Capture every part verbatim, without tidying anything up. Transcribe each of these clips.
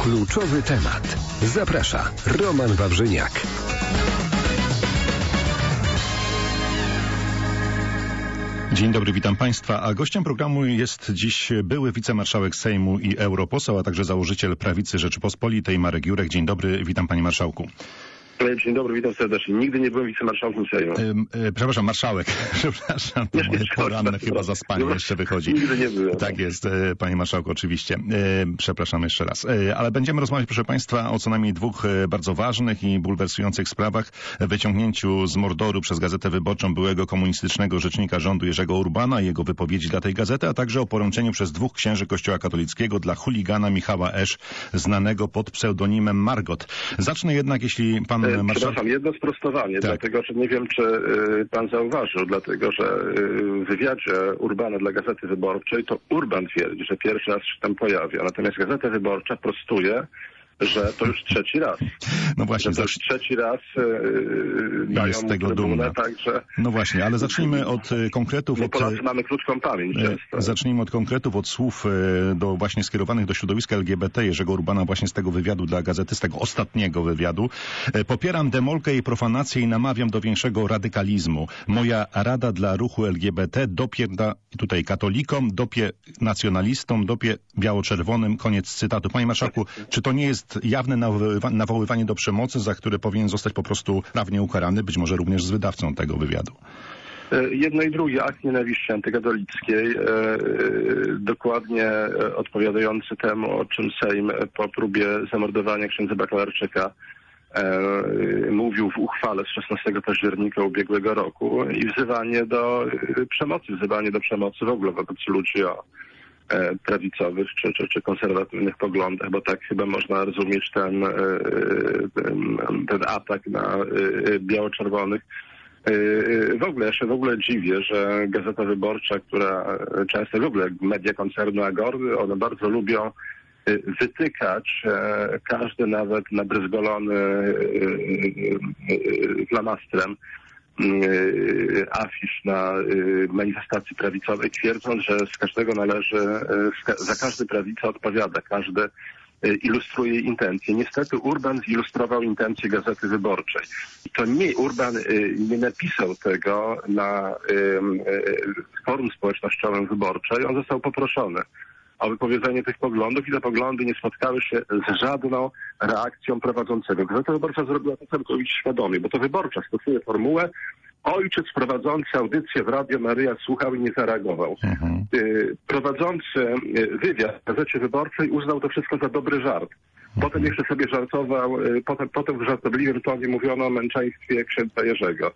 Kluczowy temat. Zaprasza Roman Wawrzyniak. Dzień dobry, witam Państwa. A gościem programu jest dziś były wicemarszałek Sejmu i europoseł, a także założyciel Prawicy Rzeczypospolitej Marek Jurek. Dzień dobry, witam Panie Marszałku. Dzień dobry, witam serdecznie. Nigdy nie byłem wicemarszałkiem Sejmu. E, e, przepraszam, marszałek. Przepraszam, to moje poranne chyba zaspanie jeszcze wychodzi. Nigdy nie byłem. Tak jest, e, Panie Marszałku, oczywiście. E, przepraszam jeszcze raz. E, ale będziemy rozmawiać, proszę Państwa, o co najmniej dwóch e, bardzo ważnych i bulwersujących sprawach. Wyciągnięciu z mordoru przez Gazetę Wyborczą byłego komunistycznego rzecznika rządu Jerzego Urbana i jego wypowiedzi dla tej gazety, a także o poręczeniu przez dwóch księży Kościoła katolickiego dla chuligana Michała Esz, znanego pod pseudonimem Margot. Zacznę jednak, jeśli Pan Marszałek... Przepraszam, jedno sprostowanie, tak. Dlatego że nie wiem, czy y, pan zauważył, dlatego że y, w wywiadzie Urbana dla Gazety Wyborczej to Urban twierdzi, że pierwszy raz się tam pojawia, natomiast Gazeta Wyborcza prostuje, że to już trzeci raz. No właśnie. Że to już trzeci raz yy, dają jest tego dumna. Także... No właśnie, ale zacznijmy od konkretów. Bo Polacy od... mamy krótką pamięć często. Zacznijmy od konkretów, od słów do właśnie skierowanych do środowiska L G B T Jerzego Urbana właśnie z tego wywiadu dla gazety, z tego ostatniego wywiadu. Popieram demolkę i profanację i namawiam do większego radykalizmu. Moja rada dla ruchu L G B T dopie da, tutaj katolikom, dopie nacjonalistom, dopie biało-czerwonym. Koniec cytatu. Panie Marszałku, czy to nie jest jawne nawoływanie do przemocy, za które powinien zostać po prostu prawnie ukarany, być może również z wydawcą tego wywiadu? Jedno i drugie, akt nienawiści antykatolickiej, e, dokładnie odpowiadający temu, o czym Sejm po próbie zamordowania księdza Bakalarczyka e, mówił w uchwale z szesnastego października ubiegłego roku i wzywanie do e, przemocy, wzywanie do przemocy w ogóle wobec ludzi o prawicowych czy, czy, czy konserwatywnych poglądach, bo tak chyba można rozumieć ten, ten, ten atak na biało-czerwonych. W ogóle, ja się w ogóle dziwię, że Gazeta Wyborcza, która często w ogóle media koncernu Agory, one bardzo lubią wytykać każdy nawet nabryzgolony flamastrem afisz na manifestacji prawicowej, twierdząc, że z każdego należy, za każdy prawica odpowiada, każdy ilustruje jej intencje. Niestety Urban zilustrował intencje Gazety Wyborczej. I to nie, Urban nie napisał tego na forum społecznościowym Wyborczej, on został poproszony o wypowiedzenie tych poglądów i te poglądy nie spotkały się z żadną reakcją prowadzącego. Gazeta Wyborcza zrobiła to całkowicie świadomie, bo to Wyborcza stosuje formułę: ojciec prowadzący audycję w Radio Maryja słuchał i nie zareagował. Mhm. Prowadzący wywiad w Gazecie Wyborczej uznał to wszystko za dobry żart. Potem jeszcze sobie żartował, potem, potem w żartobliwym tonie mówiono o męczeństwie księdza Jerzego.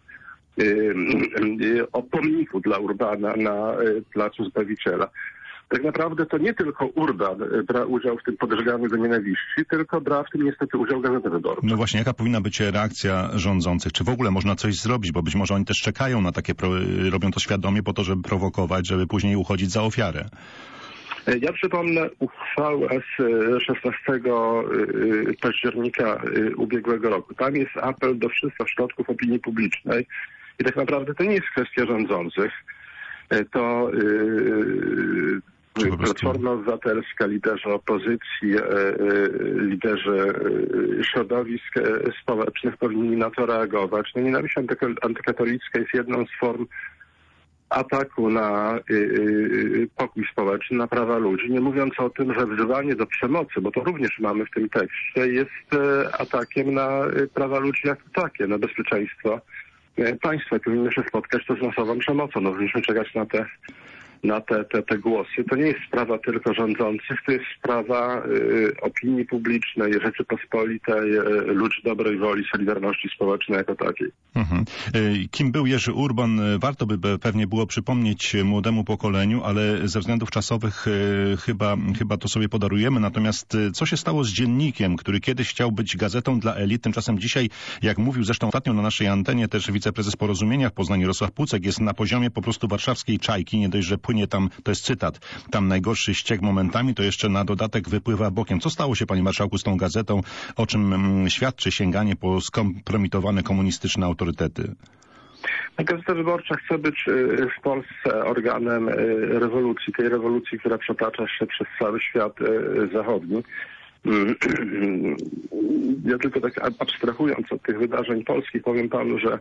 O pomniku dla Urbana na Placu Zbawiciela. Tak naprawdę to nie tylko Urban brał udział w tym podżeganiu do nienawiści, tylko brał w tym niestety udział Gazeta Wyborcza. No właśnie, jaka powinna być reakcja rządzących? Czy w ogóle można coś zrobić? Bo być może oni też czekają na takie, robią to świadomie po to, żeby prowokować, żeby później uchodzić za ofiarę. Ja przypomnę uchwałę z szesnastego października ubiegłego roku. Tam jest apel do wszystkich ośrodków opinii publicznej i tak naprawdę to nie jest kwestia rządzących. To yy, Platforma Obywatelska, liderzy opozycji, yy, liderzy środowisk społecznych powinni na to reagować. No, nienawiść antykatolicka jest jedną z form ataku na yy, pokój społeczny, na prawa ludzi, nie mówiąc o tym, że wzywanie do przemocy, bo to również mamy w tym tekście, jest yy, atakiem na prawa ludzi jako takie, na bezpieczeństwo państwa. Powinny się spotkać to z masową przemocą. No, powinniśmy czekać na te, na te, te, te głosy. To nie jest sprawa tylko rządzących, to jest sprawa y, opinii publicznej, Rzeczypospolitej, y, ludzi dobrej woli, Solidarności Społecznej jako takiej. Mhm. Kim był Jerzy Urban? Warto by pewnie było przypomnieć młodemu pokoleniu, ale ze względów czasowych y, chyba, chyba to sobie podarujemy. Natomiast y, co się stało z dziennikiem, który kiedyś chciał być gazetą dla elit? Tymczasem dzisiaj, jak mówił zresztą ostatnio na naszej antenie też wiceprezes Porozumienia w Poznaniu Jarosław Pucek, jest na poziomie po prostu warszawskiej Czajki. Nie dość, że płynie tam, to jest cytat, tam najgorszy ściek momentami, to jeszcze na dodatek wypływa bokiem. Co stało się, panie marszałku, z tą gazetą, o czym mm, świadczy sięganie po skompromitowane komunistyczne autorytety? Gazeta Wyborcza chce być w Polsce organem rewolucji, tej rewolucji, która przetacza się przez cały świat zachodni. Ja tylko tak abstrahując od tych wydarzeń polskich powiem panu, że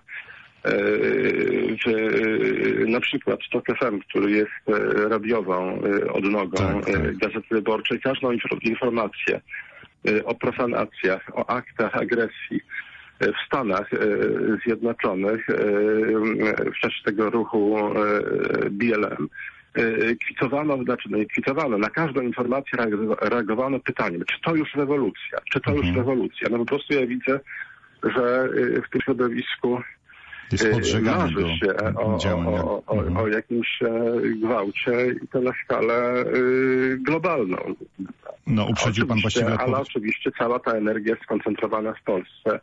że na przykład TOK F M, który jest radiową odnogą tak, tak. Gazety Wyborczej, każdą informację o profanacjach, o aktach agresji w Stanach Zjednoczonych w czasie tego ruchu B L M kwitowano, znaczy no nie kwitowano, na każdą informację reagowano pytaniem, czy to już rewolucja, czy to już mhm. rewolucja. No po prostu ja widzę, że w tym środowisku marzy się o, o, o, mhm. o jakimś gwałcie i to na skalę globalną. No uprzedził pan właściwie Ale odpowiedź. oczywiście cała ta energia jest skoncentrowana w Polsce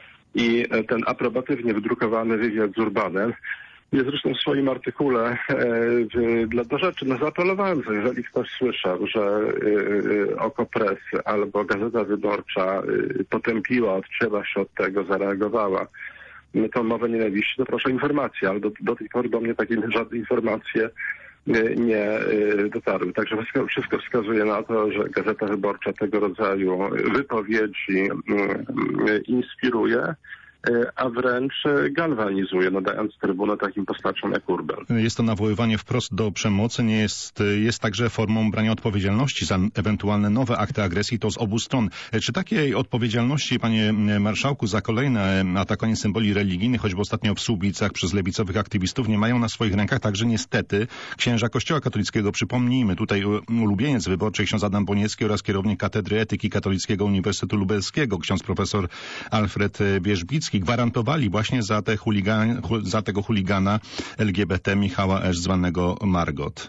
i ten aprobatywnie wydrukowany wywiad z Urbanem. Ja zresztą w swoim artykule w, dla do rzeczy no, zaapelowałem, że jeżeli ktoś słyszał, że y, Okopres albo Gazeta Wyborcza y, potępiła, odcięła się od tego, zareagowała tą mowę nienawiści, to proszę informacje, ale do, do tej pory do mnie takie żadne informacje y, nie y, dotarły. Także wszystko, wszystko wskazuje na to, że Gazeta Wyborcza tego rodzaju wypowiedzi y, y, inspiruje, a wręcz galwanizuje, nadając trybunę takim postaciom jak Urban. Jest to nawoływanie wprost do przemocy, nie jest, jest także formą brania odpowiedzialności za ewentualne nowe akty agresji, to z obu stron. Czy takiej odpowiedzialności, panie marszałku, za kolejne atakowanie symboli religijnych, choćby ostatnio w Słubicach przez lewicowych aktywistów, nie mają na swoich rękach także niestety księża Kościoła katolickiego? Przypomnijmy, tutaj ulubieniec wyborczej ksiądz Adam Boniecki oraz kierownik Katedry Etyki Katolickiego Uniwersytetu Lubelskiego, ksiądz profesor Alfred Wierzbicki, gwarantowali właśnie za, te chuligan, za tego chuligana L G B T Michała Esz, zwanego Margot.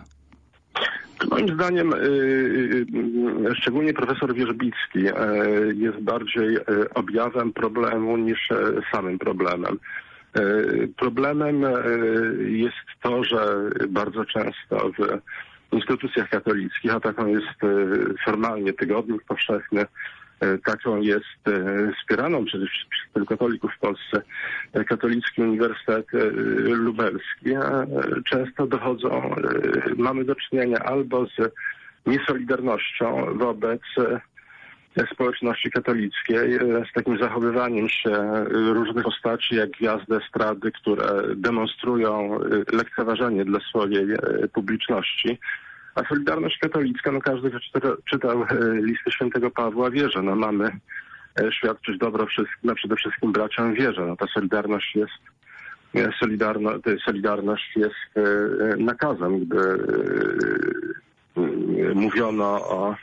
Moim zdaniem yy, yy, szczególnie profesor Wierzbicki yy, jest bardziej yy, objawem problemu niż yy, samym problemem. Yy, problemem yy, jest to, że bardzo często w instytucjach katolickich, a taką jest yy, formalnie Tygodnik Powszechny, taką jest wspieraną przez, przez katolików w Polsce Katolicki Uniwersytet Lubelski. Często dochodzą, mamy do czynienia albo z niesolidarnością wobec społeczności katolickiej, z takim zachowywaniem się różnych postaci jak gwiazdy estrady, które demonstrują lekceważenie dla swojej publiczności. A Solidarność Katolicka, no każdy, kto czyta, czytał listy świętego Pawła, wie, że no mamy świadczyć dobro wszystkim, no przede wszystkim braciom wierzę. No ta Solidarność jest solidarno, Solidarność jest nakazem, gdy mówiono o,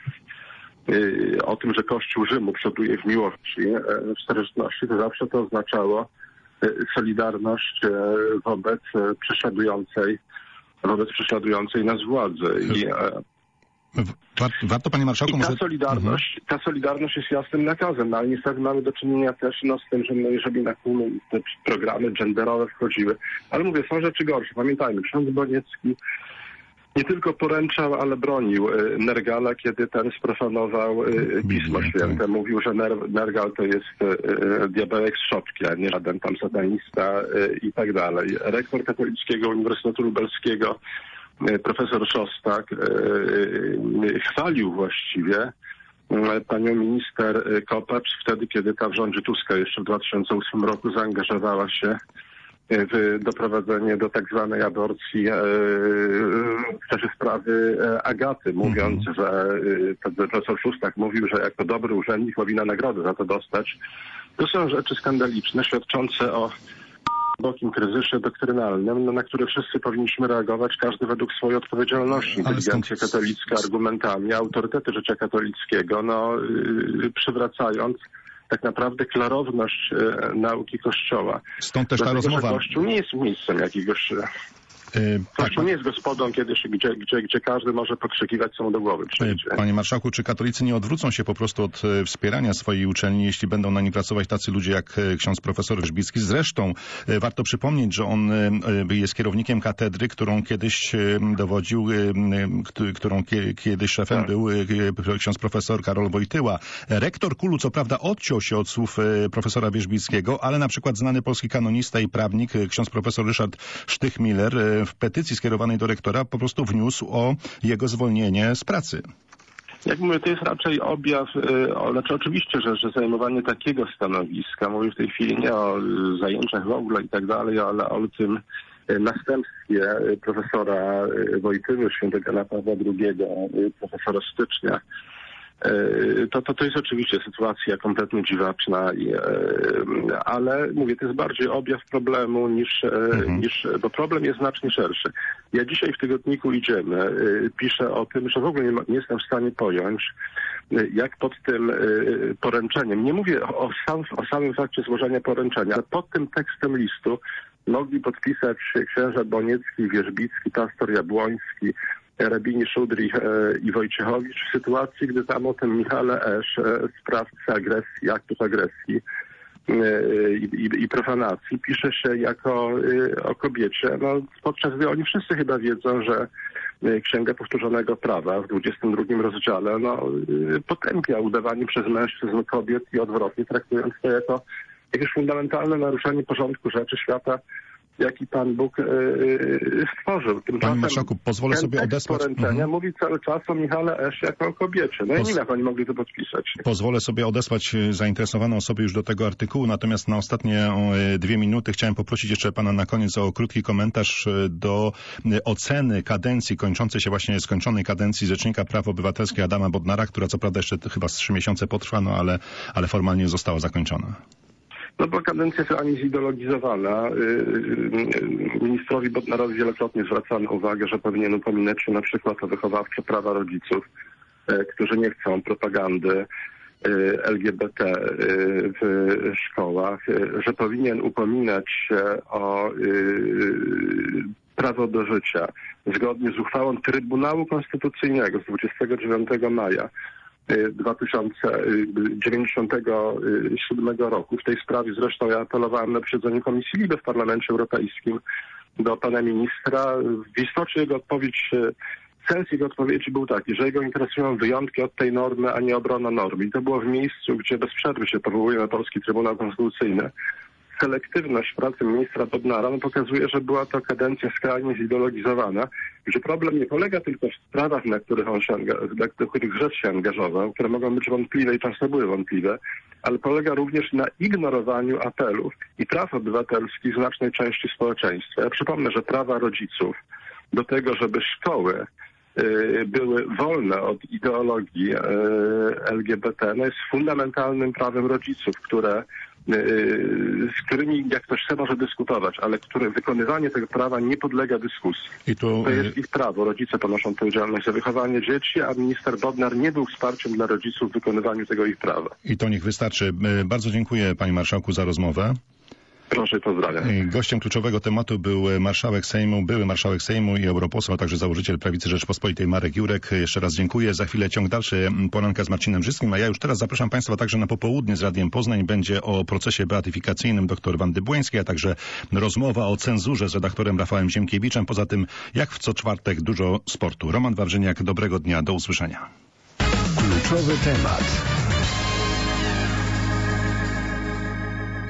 o tym, że Kościół Rzymu przoduje w miłości, w starożytności, to zawsze to oznaczało solidarność wobec prześladującej wobec prześladującej nas władzy. I, Warto, panie marszałku, i ta może... solidarność, mhm. ta solidarność jest jasnym nakazem, no, ale niestety mamy do czynienia też no, z tym, że no, jeżeli na kulu te programy genderowe wchodziły, ale mówię, są rzeczy gorsze. Pamiętajmy, ksiądz Boniecki nie tylko poręczał, ale bronił Nergala, kiedy ten sprofanował Pismo Święte. Mówił, że Nergal to jest diabełek z szopki, a nie żaden tam satanista i tak dalej. Rektor Katolickiego Uniwersytetu Lubelskiego, profesor Szostak, chwalił właściwie panią minister Kopacz wtedy, kiedy ta w rządzie Tuska jeszcze w dwa tysiące ósmym roku zaangażowała się w doprowadzenie do tak zwanej aborcji w czasie sprawy Agaty, mówiąc, mm-hmm. że profesor Szostak mówił, że jako dobry urzędnik powinna nagrodę za to dostać. To są rzeczy skandaliczne, świadczące o głębokim kryzysie doktrynalnym, no, na które wszyscy powinniśmy reagować, każdy według swojej odpowiedzialności. Inteligencja stąd... katolicka argumentami, autorytety życia katolickiego, no, yy, przywracając tak naprawdę klarowność e, nauki Kościoła. Stąd też ta Dlatego, rozmowa. Kościół nie jest miejscem jakiegoś... Yy, Kościół tak. nie jest gospodą kiedyś, gdzie, gdzie, gdzie każdy może pokrzykiwać, co mu do głowy przyjdzie. Panie marszałku, czy katolicy nie odwrócą się po prostu od wspierania swojej uczelni, jeśli będą na niej pracować tacy ludzie jak ksiądz profesor Wierzbicki? Zresztą warto przypomnieć, że on jest kierownikiem katedry, którą kiedyś dowodził, którą kiedyś szefem tak. był ksiądz profesor Karol Wojtyła. Rektor K U L-u co prawda odciął się od słów profesora Wierzbickiego, ale na przykład znany polski kanonista i prawnik ksiądz profesor Ryszard Sztychmiller w petycji skierowanej do rektora po prostu wniósł o jego zwolnienie z pracy. Jak mówię, to jest raczej objaw, o, znaczy oczywiście, że, że zajmowanie takiego stanowiska, mówię w tej chwili nie o zajęciach w ogóle i tak dalej, ale o tym następstwie profesora Wojtyły, świętego Jana Pawła drugiego, profesora Stycznia, To, to, to jest oczywiście sytuacja kompletnie dziwaczna, i, ale mówię, to jest bardziej objaw problemu niż, mhm. niż, bo problem jest znacznie szerszy. Ja dzisiaj w tygodniku Idziemy piszę o tym, że w ogóle nie, nie jestem w stanie pojąć, jak pod tym poręczeniem, nie mówię o, sam, o samym fakcie złożenia poręczenia, ale pod tym tekstem listu mogli podpisać księża Boniecki, Wierzbicki, pastor Jabłoński, rabini Szudrich i Wojciechowicz w sytuacji, gdy tam o tym Michale Esz, sprawcy agresji, aktów agresji i, i, i profanacji, pisze się jako o kobiecie, no, podczas gdy oni wszyscy chyba wiedzą, że Księga Powtórzonego Prawa w dwudziestym drugim rozdziale no, potępia udawanie przez mężczyzn kobiet i odwrotnie, traktując to jako jakieś fundamentalne naruszenie porządku rzeczy świata, jaki Pan Bóg yy, stworzył. Tymczasem Panie marszałku, pozwolę sobie odesłać... poręczenia mhm. mówi cały czas o Michale Esz jako o kobiecie. No Poz... i nie jak oni mogli to podpisać. Pozwolę sobie odesłać zainteresowane osoby już do tego artykułu, natomiast na ostatnie dwie minuty chciałem poprosić jeszcze Pana na koniec o krótki komentarz do oceny kadencji, kończącej się właśnie skończonej kadencji Rzecznika Praw Obywatelskich Adama Bodnara, która co prawda jeszcze chyba z trzy miesiące potrwa, no ale, ale formalnie została zakończona. No bo kadencja jest ani zideologizowana. Ministrowi Bodnarowi wielokrotnie zwracano uwagę, że powinien upominać się na przykład o wychowawcze prawa rodziców, którzy nie chcą propagandy L G B T w szkołach, że powinien upominać się o prawo do życia zgodnie z uchwałą Trybunału Konstytucyjnego z dwudziestego dziewiątego maja dwa tysiące dziewięćdziesiątego siódmego roku. W tej sprawie zresztą ja apelowałem na posiedzeniu Komisji Libe w Parlamencie Europejskim do pana ministra. W istocie jego odpowiedź, sens jego odpowiedzi był taki, że jego interesują wyjątki od tej normy, a nie obrona normy. I to było w miejscu, gdzie bez przerwy się powołuje na Polski Trybunał Konstytucyjny. Selektywność pracy ministra Bodnara no, pokazuje, że była to kadencja skrajnie zideologizowana, gdzie problem nie polega tylko w sprawach, na których on się, na których rzecz się angażował, które mogą być wątpliwe i często były wątpliwe, ale polega również na ignorowaniu apelów i praw obywatelskich znacznej części społeczeństwa. Ja przypomnę, że prawa rodziców do tego, żeby szkoły były wolne od ideologii L G B T, no jest fundamentalnym prawem rodziców, które z którymi jak ktoś chce może dyskutować, ale które wykonywanie tego prawa nie podlega dyskusji. I tu... To jest ich prawo. Rodzice ponoszą odpowiedzialność za wychowanie dzieci, a minister Bodnar nie był wsparciem dla rodziców w wykonywaniu tego ich prawa. I to niech wystarczy. Bardzo dziękuję panie marszałku za rozmowę. Proszę, pozdrawiam. Gościem kluczowego tematu był marszałek Sejmu, były marszałek Sejmu i europoseł, a także założyciel Prawicy Rzeczpospolitej Marek Jurek. Jeszcze raz dziękuję. Za chwilę ciąg dalszy poranka z Marcinem Brzyskim, a ja już teraz zapraszam Państwa także na popołudnie z Radiem Poznań. Będzie o procesie beatyfikacyjnym dr Wandy Błońskiej, a także rozmowa o cenzurze z redaktorem Rafałem Ziemkiewiczem. Poza tym, jak w co czwartek, dużo sportu. Roman Wawrzyniak, dobrego dnia, do usłyszenia. Kluczowy temat.